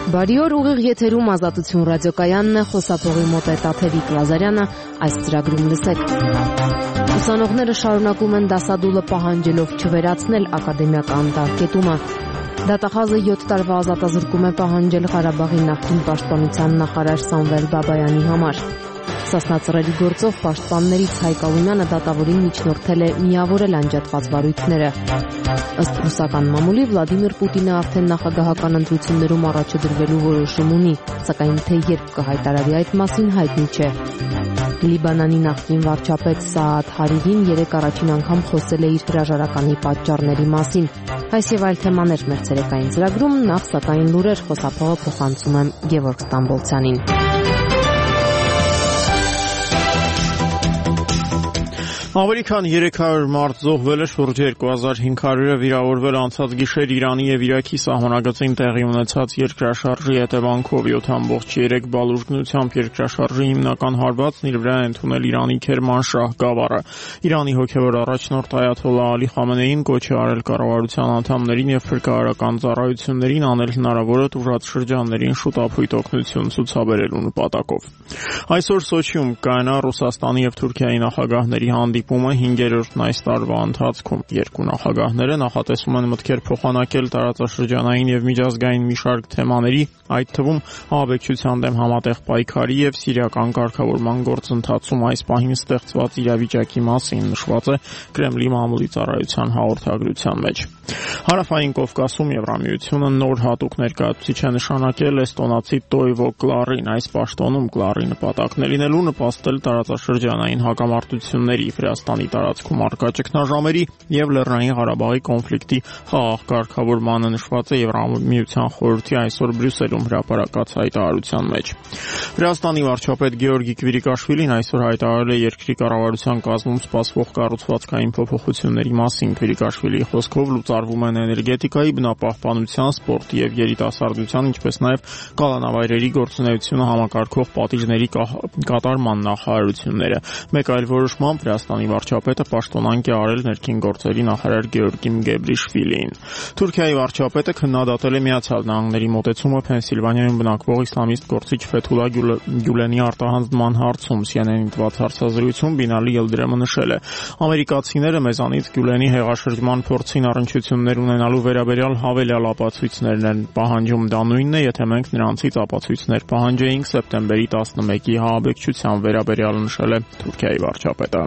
Բարի օր, ուղիղ եթերում Ազատություն ռադիոկայանն է, խոսափողի մոտ է Տաթևիկ Լազարյանը, այս ծրագրում լսեք։ Ուսանողները շարունակում են դասադուլը պահանջելով չվերացնել ակադեմիական տարկետումը։ Դատախազը 7 տարվա ազատազրկում է պահանջել Ղարաբաղի նախկին պաշտպանության նախարար Սամվել Բաբայանի համար։ Սասնածռերի գործով պաշտպաններից Հայկ Ալունյանը դատավորին միջնորդել է միավորել անջատված վարույթները։ Ըստ ռուսական մամուլի Վլադիմիր Պուտինը արդեն նախագահական ընտրություններում առաջադրվելու որոշում ունի, սակայն թե երբ կհայտարարի այդ մասին հայտնի չէ։ Լիբանանի նախկին վարչապետ Սաադ Հարիրին երեկ առաջին անգամ խոսել է իր հրաժարականի պատճառների մասին։ Այս եւ այլ թեմաներ մեր ցերեկային ծրագրում, նախ սակայն լուրեր խոսափողը փոխանցում եմ Գևորգ Ստամբոլցյանին։ Ավելի քան 300 մարդ զոհվել է, շուրջ 2500-ը վիրավորվել անցած գիշեր Իրանի եւ Իրաքի սահմանագծին տեղի ունեցած երկրաշարժի հետևանքով 7.3 բալուրգնությամբ երկրաշարժի հիմնական հարվածն իր վրա է ընդունել Իրանի Քերմանշահ գավառը։ Իրանի հոգևոր առաջնորդ Այաթոլլահ Ալի Խամենեին կոչ է արել կառավարության անդամներին եւ փրկարարական ծառայություններին անել հնարավորը տուժած շրջաններին շուտ ապույտ օգնություն ցուցաբերելու նպատակով։ Այսօր Սոչիում կայանա Ռուսաստանի եւ Թուրքիայի նախագահների հանդիպումը 5-րդն այս տարվա ընթացքում։ Երկու նախագահները նախատեսում են մտքեր փոխանակել տարածաշրջանային եւ միջազգային մի շարք թեմաների, այդ թվում ահաբեկչության դեմ համատեղ պայքարի եւ սիրիական կարգավորման գործընթացում այս պահին ստեղծված իրավիճակի մասին նշված է Կրեմլի մամուլի ծառայության հաղորդագրության մեջ։ Հարավային Կովկասում Եվրամիությունը նոր հատուկ ներկայացուցիչ է նշանակել էստոնացի Տոյվո Կլարին։ Այս պաշտոնում Կլարի նպատակն է լինելու նպաստել տարածաշրջանային հակամարտությունների, Վրաստանի տարածքում առկա ճգնաժամերի եւ Լեռնային Ղարաբաղի կոնֆլիկտի խաղաղ կարգավորմանը նշված է Եվրամիության խորհրդի այսօր Բրյուսելում հրապարակած հայտարարության մեջ։ Վրաստանի վարչապետ Գեորգի Քվիրիկաշվիլին այսօր հայտարարել է երկրի կառավարության կազմում սպասվող կառուցվածքային փոփոխությունների մասին։ Քվիրիկաշվիլիի խոսքով լուծարվում են էներգետիկայի, բնապահպանության, սպորտի եւ երիտասարդության, ինչպես նաեւ կալանավայրերի գործունեությունը համակարգող պատիժների կատարման նախարարությունները։ Մեկ այլ որոշմամբ Վրաստանի վարչապետը պաշտոնանկ է արել ներքին գործերի նախարար Գեորգի Մգեբրիշվիլիին։ Թուրքիայի վարչապետը քննադատել է Միացյալ Նահանգների մոտեցումը Փենսիլվանիայում բնակվող իսլամիստ գործիչ Ֆեթուլա Գյուլենի արտահանձնման հարցում։ CNN-ին տված հարցազրույցում Բինալի Ելդրեմը նշել է. ամերիկացիները մեզանից Գյուլենի հեղաշրջման փորձին առնչություններ ունենալու վերաբերյալ հավելյալ ապացույցներն են պահանջում։ Դա նույնն է, եթե մենք նրանցից ապացույցներ պահանջեինք սեպտեմբերի 11-ի ահաբեկչության վերաբերյալ, նշել է Թուրքիայի վարչապետը։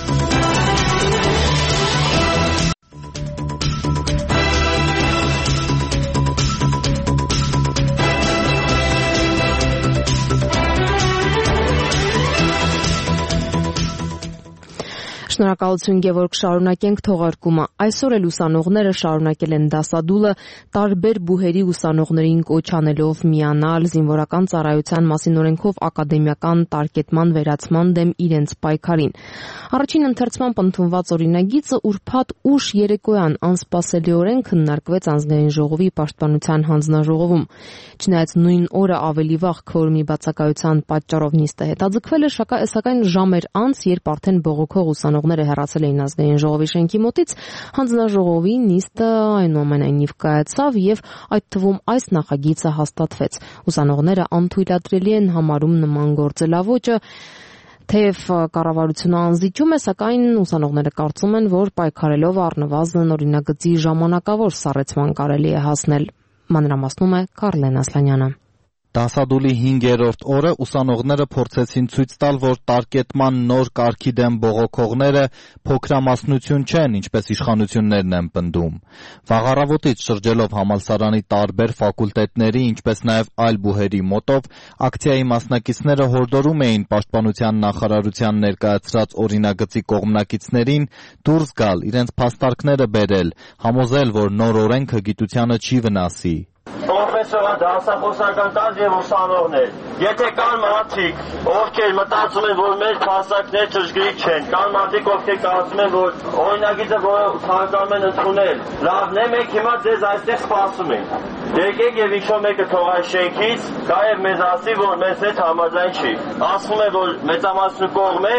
Շնորհակալություն Գևորգ, շարունակենք թողարկումը։ Այսօր էլ ուսանողները շարունակել են դասադուլը, տարբեր բուհերի ուսանողներին կոչ անելով միանալ զինվորական ծառայության մասին օրենքով ակադեմիական տարկետման վերացման դեմ իրենց պայքարին։ Առաջին ընթերցման ընդունված օրինագիծը ուրբաթ ուշ երեկոյան անսպասելիորեն քննարկվեց ազգային ժողովի պաշտպանության հանձնաժողովում։ Չնայած նույն օրը ավելի վաղ քվորումի բացակայության պատճառով նիստը հետաձգվել է, սակայն ժամեր անց, երբ արդեն բողոքող ուսանողները հեռացել էին ազգային ժողովի շենքի մոտից, հանձնաժողովի նիստը այնուամենայնիվ կայացավ եւ այդ թվում այս նախագիծը հաստատվեց։ Ուսանողները անթույլատրելի են համարում նման գործելավոճը, թեև կառավարությունը անզիջում է, սակայն ուսանողները կարծում են, որ պայքարելով առնվազն օրինագծի ժամանակավոր սառեցման կարելի է հասնել։ Մանրամասնում է Կարլեն Ասլանյանը։ Դասադուլի 5-րդ օրը ուսանողները փորձեցին ցույց տալ, որ տարկետման նոր կարգի դեմ բողոքողները փոքրամասնություն չեն, ինչպես իշխանություններն են պնդում։ Վաղ առավոտից շրջելով համալսարանի տարբեր ֆակուլտետների, ինչպես նաև այլ բուհերի մոտով, ակցիայի մասնակիցները հորդորում էին պաշտպանության նախարարության ներկայացրած օրինագծի կողմնակիցներին դուրս գալ, իրենց փաստարկները բերել, համոզել, որ նոր օրենքը գիտությանը չի վնասի։ Պրոֆեսորան, դասախոսական կազմ եւ ուսանողներ, եթե կան մարդիկ, ովքեր մտածում են, որ մեր փաստարկները ճշգրիտ չեն, կան մարդիկ, ովքեր կարծում են, որ օրինագիծը, որը ցանկանում են ընդունել, լավն է, մենք հիմա ձեզ այստեղ սպասում ենք։ Եկեք եւ ինչ-որ մեկը թող այս շենքից գա եւ մեզ ասի, որ մեզ հետ համաձայն չի։ Ասում է, որ մեծամասնություն կողմ է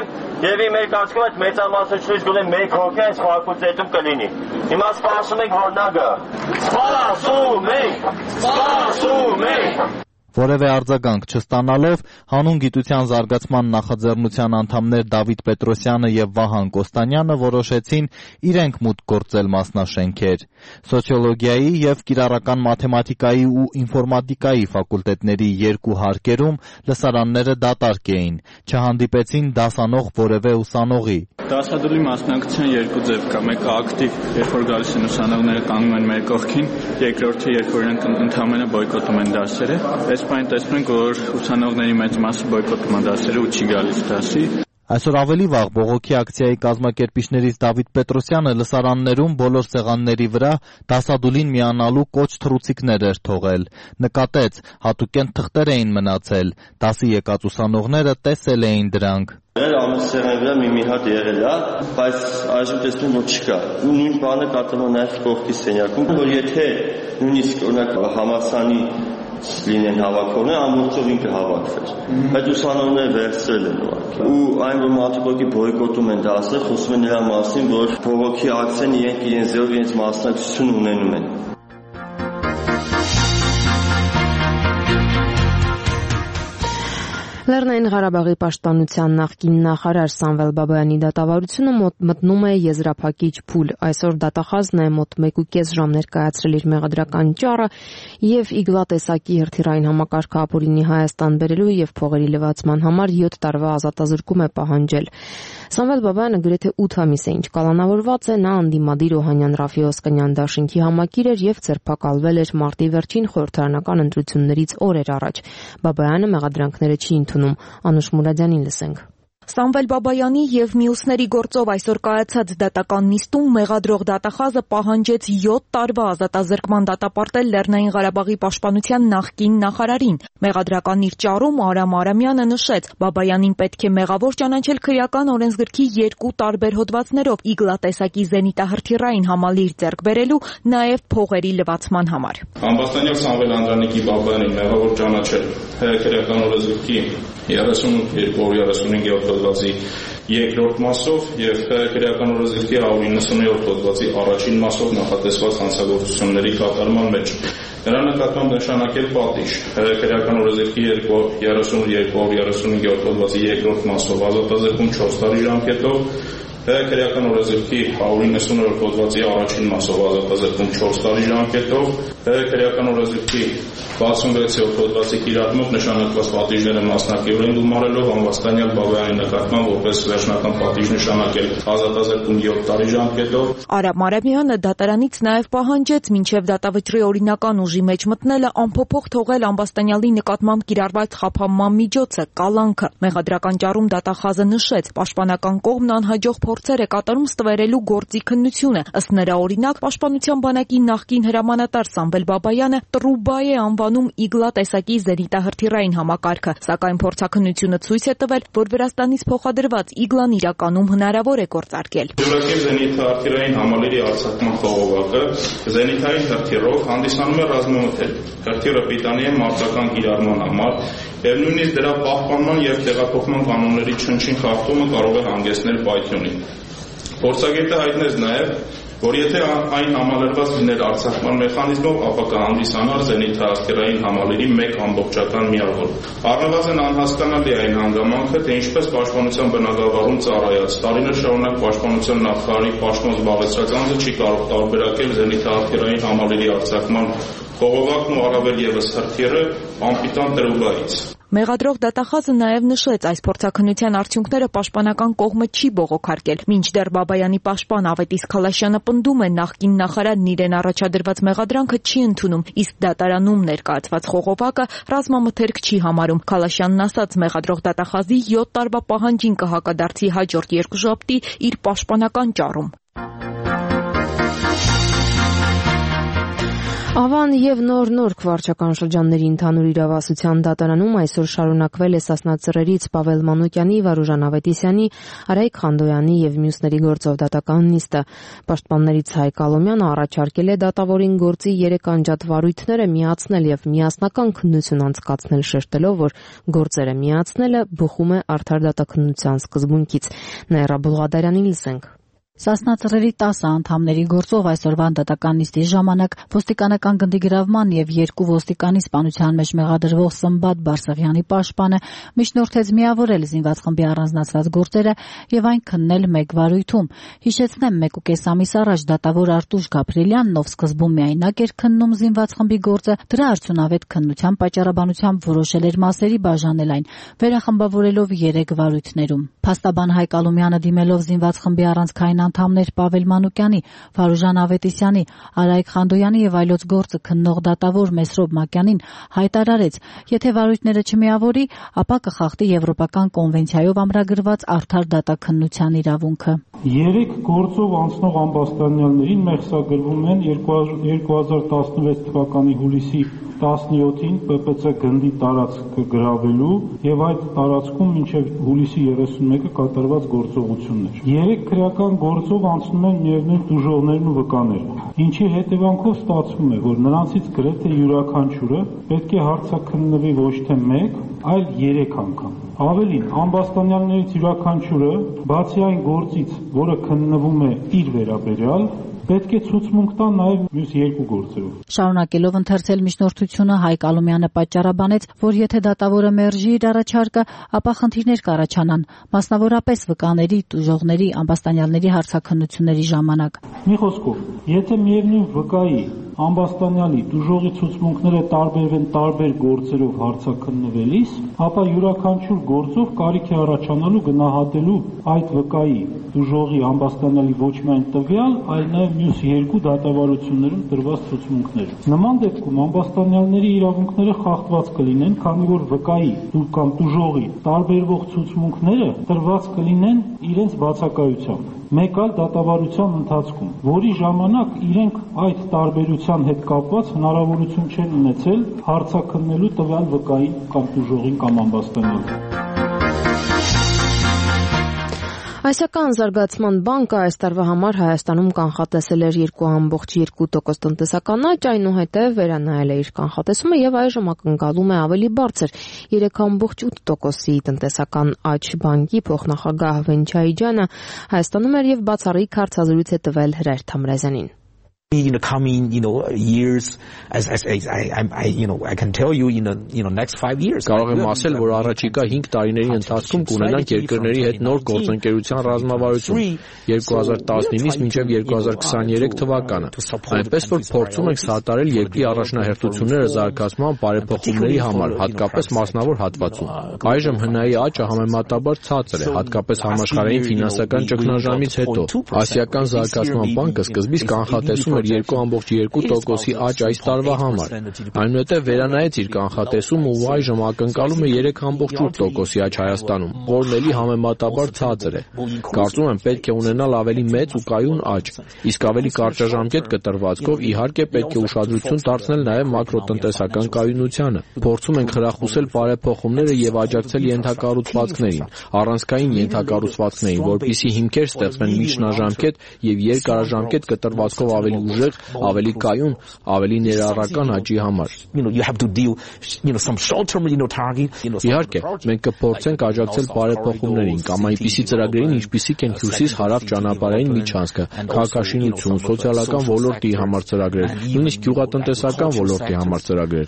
Եվ մեր կարծիքով այդ մեծամասնությունից գոնե 1 հոգի այս ֆակուլտետում կլինի։ Հիմա սպասում ենք, որ նա գա։ Սպասում ենք։ Որևէ արձագանք չստանալով հանուն գիտության զարգացման նախաձեռնության անդամներ Դավիթ Պետրոսյանը եւ Վահան Կոստանյանը որոշեցին իրենք մուտք գործել մասնաշենքեր։ Սոցիոլոգիայի եւ կիրառական մաթեմատիկայի ու ինֆորմատիկայի ֆակուլտետների 2 հարկերում լսարանները դատարկ էին, չհանդիպեցին դասանող որևէ ուսանողի։ Դասադուլի մասնակցության 2 ձև կա, մեկը ակտիվ, երբ որ գալիս են ուսանողները կանգնում են մեր կողքին, երկրորդը երբ որ ընդհանրապես բոյկոտում են դասերը, այսպես տեսնում ենք, որ ուսանողների մեծ մասը բոյկոտում են դասերը ու չի գալիս դասի։ Այսօր ավելի վաղ բողոքի ակցիայի կազմակերպիչներից Դավիթ Պետրոսյանը լսարաններում բոլոր սեղանների վրա դասադուլին միանալու կոչ թռուցիկներ էր թողել։ Նկատեց, հատուկենտ թղթեր էին մնացել, դասի եկած ուսանողները տեսել էին դրանք։ Ամեն սեղանի վրա մի հատ եղել է, բայց այժմ տեսնում որ չկա։ Ու նույն բանը կատարվում է նաև կողքի սենյակում, որ եթե նույնիսկ օրինակ համալսարանի լինեն հավաքողներ, ամբողջով ինքը հավաքվեր։ Այդ ուսանողները վերցրել են ուղղակի։ Ու այն որ մարդիկ բոյկոտում են դասը, խոսում են նրա մասին, որ բողոքի ակցիան իրենց մասնակցություն ունենում են։ Լեռնային Ղարաբաղի պաշտպանության նախկին նախարար Սամվել Բաբայանի դատավարությունը մտնում է եզրափակիչ փուլ։ Այսօր դատախազն է մոտ 1.5 ժամ ներկայացրել իր մեղադրական ճառը եւ Իգլա տեսակի հրթիռային համակարգը ապօրինի Հայաստան բերելու եւ փողերի լվացման համար 7 տարվա ազատազրկում է պահանջել։ Սամվել Բաբայանը գրեթե 8 ամիս է ինչ կալանավորված է, նա անդիմադիր Օհանյան Ռաֆի Օսկանյան դաշինքի համակիր էր եւ ձերբակալվել էր մարտի վերջին խորհրդարանական ընտրություններից օրեր առաջ։ Բաբայանը մեղադրանքները չի ընդունում։ Անուշ Մուրադյանին լսենք։ Սամվել Բաբայանի եւ մյուսների գործով այսօր կայացած դատական նիստում մեղադրող դատախազը պահանջեց 7 տարվա ազատազրկման դատապարտել Լեռնային Ղարաբաղի պաշտպանության նախկին նախարարին։ Մեղադրական իր ճառում Արամ Արամյանը նշեց, Բաբայանին պետք է մեղավոր ճանաչել քրեական օրենսգրքի 2 տարբեր հոդվածներով՝ Իգլա տեսակի զենիտահրթիռային համալիր ձեռք բերելու, նաեւ փողերի լվացման համար։ Ամբաստանյալ Սամվել Անդրանիկի Բաբայանին մեղավոր ճանաչել քրեական օրենսգրքի 32-35 հոդվածի երկրորդ մասով եւ քրեական օրենսգրքի 190-րդ հոդվածի առաջին մասով նախատեսված հանցագործությունների կատարման մեջ։ Նրա նկատմամբ նշանակել պատիժ քրեական օրենսգրքի 32-35 հոդվածի երկրորդ մասով ազատազրկում 4 տարի ժամկետով, քրեական օրենսգրքի 190-րդ հոդվածի առաջին մասով ազատազրկում 4 տարի ժամկետով, քրեական օրենսգրքի 66-րդ հոդվածի կիրառմամբ նշանակված պատիժները մասնակցորեն գումարելով անվաստանյալ Բաբայանի նկատմամբ որպես վերջնական պատիժ նշանակել ազատազրկում 7 տարի ժամկետով։ Արամ Արամյանը դատարանից նաև պահանջեց մինչև դատավճռի օրինական ուժի մեջ մտնելը անփոփոխ թողել ամբաստանյալի նկատմամբ կիրառված խափանման միջոցը կալանքը։ Մեղադրական ճառում դատախազը նշեց, պաշտպանական կողմն անհաջող փորձեր է կատարում ստվերելու գործի քննությունը։ Ըստ նրա օրինակ, պաշտպանության բանակի նախկին հրամանատար Սամվել Բաբայանը տրուբա է անվանում Իգլա տեսակի զենիտահրթիռային համակարգը, սակայն փորձաքննությունը ցույց է տվել, որ Վրաստանից փոխադրված Իգլան իրականում հնարավոր է գործարկել։ Յուրաքանչյուր զենիտահրթիռային համալիրի արձակման խողովակը զենիտային հրթիռով հանդիսանում է ռազմամթերք։ Հրթիռը պիտանի է մարտական կիրառման համար, եւ նույնիսկ դրա պահպանման եւ տեղափոխման կանոնների չնչին խախտումը կարող է հանգեցնել պայթյունի։ Փորձագետը հայտնեց նաեւ, որ եթե այն համալրված լիներ արձակման մեխանիզմով, ապա կհանդիսանար զենիտահրթիռային համալիրի մեկ ամբողջական միավոր։ Առնվազն անհասկանալի է այն հանգամանքը, թե ինչպես պաշտպանության բնագավառում ծառայած տարիներ շարունակ պաշտպանության նախարարի պաշտոն զբաղեցրած անձը չի կարող տարբերակել զենիտահրթիռային համալիրի արձակման խողովակն ու առավել եւս հրթիռը անպիտան տրուբայից։ Մեղադրող դատախազը նաև նշեց, այս փորձաքննության արդյունքները պաշտպանական կողմը չի բողոքարկել։ Մինչդեռ Բաբայանի պաշտպան Ավետիս Քալաշյանը պնդում է, նախկին նախարարն իրեն առաջադրված մեղադրանքը չի ընդունում, իսկ դատարանում ներկայացված խողովակը ռազմամթերք չի համարում։ Քալաշյանն ասաց, մեղադրող դատախազի 7 տարվա պահանջին կհակադարձի հաջորդ երկուշաբթի իր պաշտպանական ճառում։ Ավան եւ նոր քվարչական շրջանների ընդհանուր իրավասության դատարանում այսօր շարունակվել է Սասնա Ծռերից Պավել Մանուկյանի, Վարուժան Ավետիսյանի, Արայք Խանդոյանի եւ մյուսների գործով դատական նիստը։ Պաշտպաններից Հայկ Ալոմյանը առաջարկել է դատավորին գործի 3 անջատ վարույթները միացնել եւ միասնական քննություն անցկացնել, շեշտելով, որ գործերը միացնելը բխում է արդար դատաքննության սկզբունքից։ Նաիրա Բուլղադարյանին լսենք։ Սասնա Ծռերի 10 անդամների գործով այսօրվա դատական նիստի ժամանակ ոստիկանական գնդի գրավման եւ 2 ոստիկանի սպանության մեջ մեղադրվող Սմբատ Բարսեղյանի պաշտպանը միջնորդեց միավորել զինված խմբի առանձնացված գործերը եւ այն քննել 1 վարույթում։ Հիշեցնեմ, 1.5 ամիս առաջ դատավոր Արտուշ Գաբրիելյանն, ով սկզբում միայնակ էր քննում զինված խմբի գործը, դրա արդյունավետ քննության պատճառաբանությամբ որոշել էր մասերի բաժանել այն, վերախմբավորելով 3 վարույթներում։ Փաստաբան Հայկ Ալոմյանը դիմելով զինված խմբի առանցքային անդամներ Պավել Մանուկյանի, Վարուժան Ավետիսյանի, Արայք Խանդոյանի եւ այլոց գործը քննող դատավոր Մեսրոբ Մակյանին հայտարարեց, եթե վարույթները չմիավորի, ապա կխախտի Եվրոպական կոնվենցիայով ամրագրված արդար դատաքննության իրավունքը։ 3 գործով անցնող ամբաստանյալներին մեղսագրվում են 2016 թվականի հուլիսի 17-ին ՊՊՑ գնդի տարածքը գրավելու եւ այդ տարածքում մինչեւ հուլիսի 31-ը կատարված գործողություններ։ 3 քրեական գործով անցնում են միևնույն դժողներն ու վկաները, ինչի հետևանքով ստացվում է, որ նրանցից գրեթե յուրաքանչյուրը պետք է հարցաքննվի ոչ թե 1, այլ 3 անգամ։ Ավելին, ամբաստանյալներից յուրաքանչյուրը, բացի այն գործից, որը քննվում է իր վերաբերյալ, պետք է ցուցմունք տա նաև մյուս 2 գործերով։ Շարունակելով ընթերցել միջնորդությունը, Հայկ Ալոմյանը պատճառաբանեց, որ եթե դատավորը մերժի իր առաջարկը, ապա խնդիրներ կառաջանան, մասնավորապես վկաների, տուժողների, ամբաստանյալների հարցաքննությունների ժամանակ։ Մի խոսքով, եթե միևնույն վկայի, ամբաստանյալի, տուժողի ցուցմունքները տարբերվեն տարբեր գործերով հարցաքննվելիս, ապա յուրաքանչյուր գործով կարիք է առաջանալու գնահատելու այդ վկայի, տուժողի, ամբաստանյալի ոչ միայն տվյալ, այլ նաև մյուս 2 դատավարություններում տրված ցուցմունքները։ Նման դեպքում ամբաստանյալների իրավունքները խախտված կլինեն, քանի որ վկայի կամ տուժողի տարբերվող ցուցմունքները տրված կլինեն իրենց բացակայությամբ, մեկ այլ դատավարության ընթացքում, որի ժամանակ իրենք այդ տարբերության հետ կապված հնարավորություն չեն ունեցել հարցաքննելու տվյալ վկային կամ տուժողին կամ ամբաստանյալին։ Ասիական զարգացման բանկը այս տարվա համար Հայաստանում կանխատեսել էր 2.2% տնտեսական աճ, այնուհետև վերանայել է իր կանխատեսումը եւ այժմ ակնկալում է ավելի բարձր 3.8%-ի տնտեսական աճ։ Բանկի փոխնախագահ Վենչայիջյանը Հայաստանում էր եւ բացառիկ հարցազրույց է տվել Հրայր Թամրազյանին։ In the coming, years, as I can tell you in next 5 years. Կարող եմ ասել, որ առաջիկա 5 տարիների ընթացքում կունենանք երկրների հետ նոր գործընկերության ռազմավարություն 2019-ից մինչև 2023 թվականը։ Այնպես որ փորձում ենք սատարել երկրի առաջնահերթությունները զարգացման բարեփոխումների համար, հատկապես մասնավոր հատվածում։ Այժմ հնայի աճը համեմատաբար ցածր է, հատկապես համաշխարհային ֆինանսական ճգնաժամից հետո։ Ասիական զարգացման բանկը սկզբից կանխատեսում 2.2%-ի աճ այս տարվա համար։ Այնուհետև վերանայեց իր կանխատեսումը ու այժմ ակնկալում է 3.8%-ի աճ Հայաստանում, որն էլի համեմատաբար ցածր է։ Կարծում եմ պետք է ունենալ ավելի մեծ ու կայուն աճ, իսկ ավելի կարճաժամկետ կտրվածքով իհարկե պետք է ուշադրություն դարձնել նաև մակրոտնտեսական կայունությանը։ Փորձում ենք խրախուսել բարեփոխումները եւ աջակցել ենթակառուցվածքներին, առանցքային ենթակառուցվածքներին, որպեսզի հիմքեր ստեղծվեն միջնաժամկետ եւ երկարաժամկետ կտրվածքով ավելի ուժեղ, ավելի կայուն, ավելի ներառական աճի համար։ Իհարկե, մենք կփորձենք աջակցել բարեփոխումներին կամ այնպիսի ծրագրերին, ինչպիսիք են հյուսիս-հարավ ճանապարհային միջանցքը, քաղաքաշինություն, սոցիալական ոլորտի համար ծրագրեր, նույնիսկ գյուղատնտեսական ոլորտի համար ծրագրեր։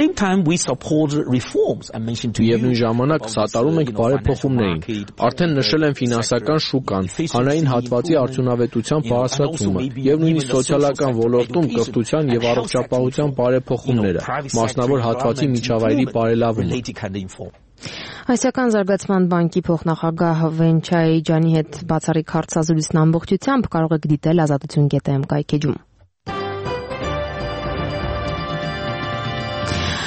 Միևնույն ժամանակ սատարում ենք բարեփոխումներին։ Արդեն նշել են ֆինանսական շուկան, հանրային հատվածի արդյունավետության բարձրացումը եւ նույնիսկ սոցիալական ոլորտում կրթության եւ առողջապահության բարեփոխումները, մասնավոր հատվածի միջավայրի բարելավումը։ Ասիական զարգացման բանկի փոխնախագահ Վենչայիջյանի հետ բացառիկ հարցազրույցն ամբողջությամբ կարող եք դիտել ազատություն.am կայքեջում։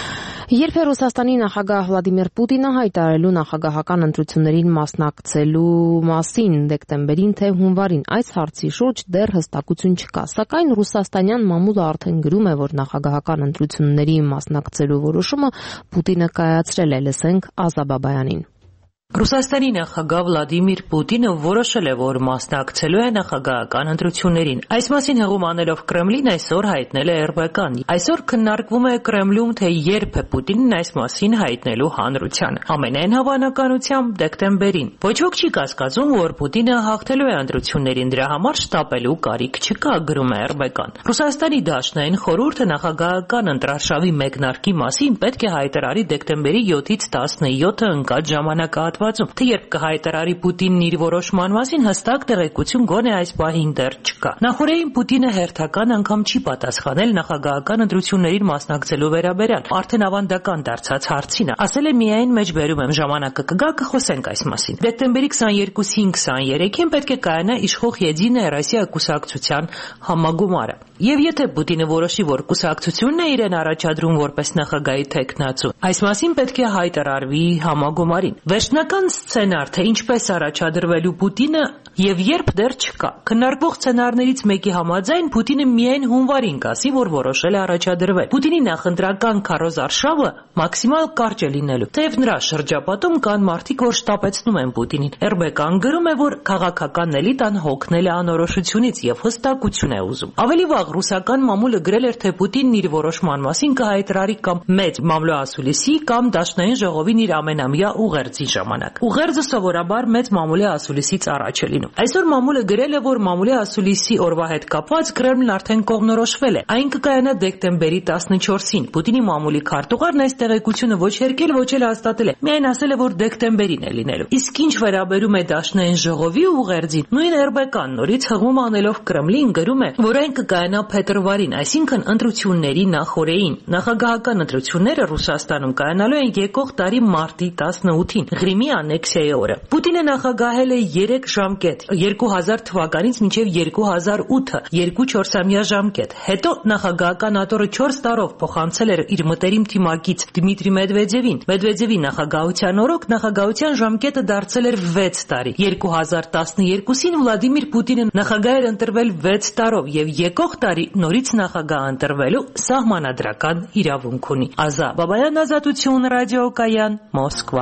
Երբ Ռուսաստանի նախագահ Վլադիմիր Պուտինը հայտարարելու նախագահական ընտրություններին մասնակցելու մասին դեկտեմբերին թե հունվարին այս հարցի շուրջ դեռ հստակություն չկա, սակայն ռուսաստանյան մամուլը արդեն գրում է, որ նախագահական ընտրությունների մասնակցելու որոշումը Պուտինը կայացրել է, լսենք Ազա Բաբայանին։ Ռուսաստանի նախագահ Վլադիմիր Պուտինը որոշել է, որ մասնակցելու է նախագահական ընտրություններին։ Այս մասին հղում անելով Կրեմլին այսօր հայտնել է ՌԲԿ-ն։ Այսօր քննարկվում է Կրեմլում, թե երբ է Պուտինն այս մասին հայտնելու հանրությանը։ Ամենայն հավանականությամբ դեկտեմբերին։ Ոչ ոք չի կասկածում, որ Պուտինը հաղթելու է ընտրություններին, դրա համար շտապելու կարիք չկա, գրում է ՌԲԿ-ն։ Ռուսաստանի Դաշնային խորհուրդը նախագահական ընտրարշավի մեկնարկի մասին պետք է հայտարարի դեկտեմբերի 7-ից 17-ը ընկած ժամանակահատվածում, թե երբ կհայտարարի Պուտինն իր որոշման մասին հստակ տեղեկություն գոնե այս պահին դեռ չկա։ Նախորդին Պուտինը հերթական անգամ չի պատասխանել նախագահական ընտրություններին մասնակցելու վերաբերյալ, արդեն ավանդական դարձած հարցին է։ Ասել է միայն մեջբերում եմ, ժամանակը կգա, կխոսենք այս մասին։ Դեկտեմբերի 22-ին 23-ին պետք է կայանա իշխող Եդինայա Ռոսիա կուսակցության համագումարը։ Եվ եթե Պուտինը որոշի, որ կուսակցությունն է իրեն առաջադրում որպես նախագահի թեկնածու, այս մասին պետք է հայտարարվի համագումարին։ Վերջնական սցենար, թե ինչպես առաջադրվելու Պուտինը եւ երբ դեռ չկա։ Քննարկվող սցենարներից մեկի համաձայն Պուտինը միայն հունվարին կասի, որ որոշել է առաջադրվել։ Պուտինի նախընտրական քարոզարշավը մաքսիմալ կարճ է լինելու։ Թեև նրա շրջապատում կան մարդիկ, որ շտապեցնում են Պուտինին։ ՌԲԿ-ն գրում է, որ քաղաքական էլիտան հոգնել է անորոշությունից եւ հստակություն է ուզում։ Ավելի վաղ ռուսական մամուլը գրել էր, թե Պուտինն իր որոշման մասին կհայտարարի կամ մեծ մամլոասուլիսի կամ Դաշնային ժողովին իր ամենամյա ուղերձի ժամանակ։ Ուղերձը սովորաբար մեծ մամուլի ասուլիսից առաջ է լինում։ Այսօր մամուլը գրել է, որ մամուլի ասուլիսի օրվա հետ կապված Կրեմլն արդեն կողմնորոշվել է։ Այն կկայանա դեկտեմբերի 14-ին։ Պուտինի մամուլի քարտուղարն այս տեղեկությունը ոչ հերկել, ոչ էլ հաստատել է։ Միայն ասել է, որ դեկտեմբերին է լինելու։ Իսկ ինչ վերաբերում է Դաշնային ժողովի ուղերձին, նույն ՌԲԿ-ն նորից հղում անելով Կրեմլին գրում է, որ այն կկայանա փետրվարին, այսինքն ընտրությունների նախօրեին։ Նախագահական ընտրությունները Ռուսաստանում կայանալու են եկող տարի մարտի 18-ին, Ղրիմի անեքսիայի օրը։ Պուտինը նախագահել է 3 ժամկետ, 2000 թվականից մինչև 2008-ը, 2-4-ամյա ժամկետ։ Հետո նախագահական ատորը 4 տարով փոխանցել էր իր մտերիմ թիմակից Դմիտրի Մեդվեդևին։ Մեդվեդևի նախագահության օրոք նախագահության ժամկետը դարձել էր 6 տարի։ 2012-ին Վլադիմիր Պուտինը նախագահ էր ընտրվել 6 տարով եւ եկող տարի նորից նախագահ ընտրվելու սահմանադրական իրավունք ունի։ Ազա Բաբայան, Ազատություն, ռադիոկայան, Մոսկվա։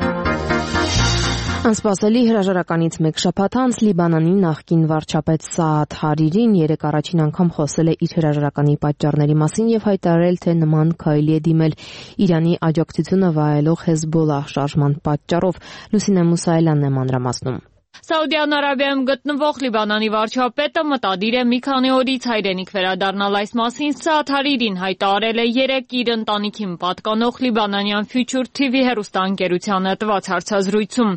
Անսպասելի հրաժարականից մեկ շաբաթ անց Լիբանանի նախկին վարչապետ Սաադ Հարիրին երեկ առաջին անգամ խոսել է իր հրաժարականի պատճառների մասին եւ հայտարարել, թե նման քայլի է դիմել Իրանի աջակցությունը վայելող Հեզբոլլահ շարժման պատճառով։ Լուսինե Մուսայելյանն է մանրամասնում։ Սաուդյան Արաբիայում գտնվող Լիբանանի վարչապետը մտադիր է մի քանի օրից հայրենիք վերադառնալ։ Այս մասին Սաադ Հարիրին հայտարարել է երեկ իր ընտանիքին պատկանող Լիբանանյան Future TV հեռուստաընկերությանը տված հարցազրույցում։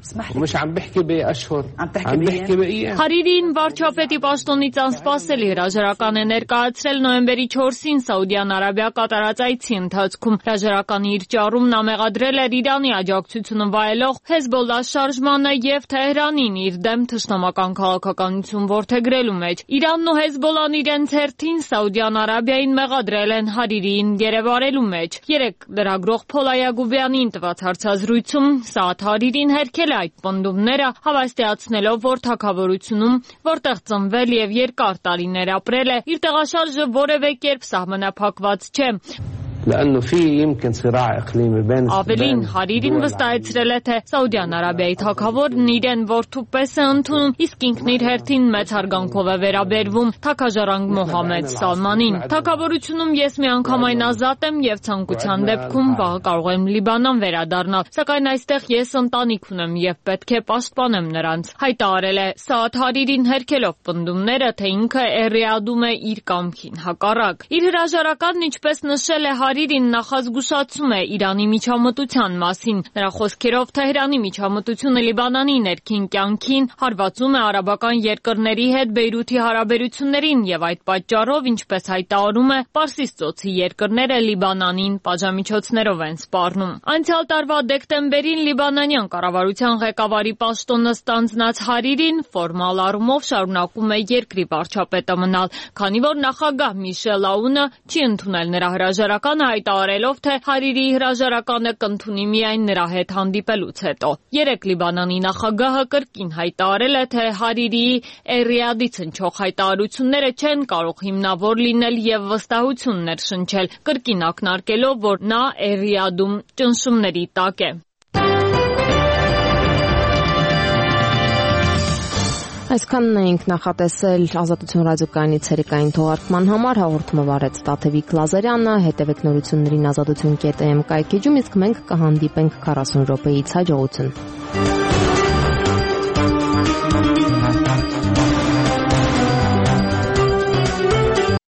Հարիրին վարչապետի պաշտոնից անսպասելի հրաժարական է ներկայացրել նոյեմբերի 4-ին Սաուդյան Արաբիա կատարած այցի ընթացքում։ Հրաժարականի իր ճառում նա մեղադրել էր Իրանի աջակցությունը վայելող Հեզբոլլահ շարժմանը եւ Թեհրանին իր դեմ թշնամական քաղաքականություն որդեգրելու մեջ։ Իրանն ու Հեզբոլլահն իրենց հերթին Սաուդյան Արաբիային մեղադրել են Հարիրիին գերեվարելու մեջ։ Երեկ լրագրող Փոլ Այագուբյանին տված հարցազրույցում Սաադ Հարիրին հերքել է այդ պնդումները, հավաստիացնելով, որ թագավորությունում, որտեղ ծնվել եւ երկար տարիներ ապրել է, իր տեղաշարժը որևէ կերպ սահմանափակված չէ։ Ավելին, Հարիրին վստահեցրել է, թե Սաուդյան Արաբիայի թագավորն իրեն որդու պես է ընդունում, իսկ ինքն իր հերթին մեծ հարգանքով է վերաբերվում թագաժառանգ Մոհամմեդ Սալմանին։ Թագավորությունում ես միանգամայն ազատ եմ եւ ցանկության դեպքում վաղը կարող եմ Լիբանան վերադառնալ, սակայն այստեղ ես ընտանիք ունեմ եւ պետք է պաշտպանեմ նրանց, հայտարարել է Սաադ Հարիրին հերքելով պնդումները, թե ինքը Էրիադում է իր կամքին հակառակ։ Իր հրաժարականն, ինչպես նշել է Հարիրին, նախազգուշացում է Իրանի միջամտության մասին։ Նրա խոսքերով Թեհրանի միջամտությունը Լիբանանի ներքին կյանքին հարվածում է արաբական երկրների հետ Բեյրութի հարաբերություններին եւ այդ պատճառով, ինչպես հայտարարում է, Պարսից ծոցի երկրները Լիբանանին պատժամիջոցներով են սպառնում։ Անցյալ տարվա դեկտեմբերին լիբանանյան կառավարության ղեկավարի պաշտոնը ստանձնած Հարիրին ֆորմալ առումով շարունակում է երկրի վարչապետը մնալ, քանի որ նախագահ Միշել Աունը չի ընդունել նրա հրաժարականը հայտարարելով, թե Հարիրիի հրաժարականը կընդունի միայն նրա հետ հանդիպելուց հետո։ Երեկ Լիբանանի նախագահը կրկին հայտարարել է, թե Հարիրիի Էրիադից հնչող հայտարարությունները չեն կարող հիմնավոր լինել եւ վստահություններ շնչել, կրկին ակնարկելով, որ նա Էրիադում ճնշումների տակ է։ Այսքանն էինք նախատեսել Ազատություն ռադիոկայանի ցերեկային թողարկման համար, հաղորդումը վարեց Տաթևիկ Լազարյանը, հետևեք նորություններին ազատություն.am կայքեջում, իսկ մենք կհանդիպենք 40 րոպեից հաջողություն։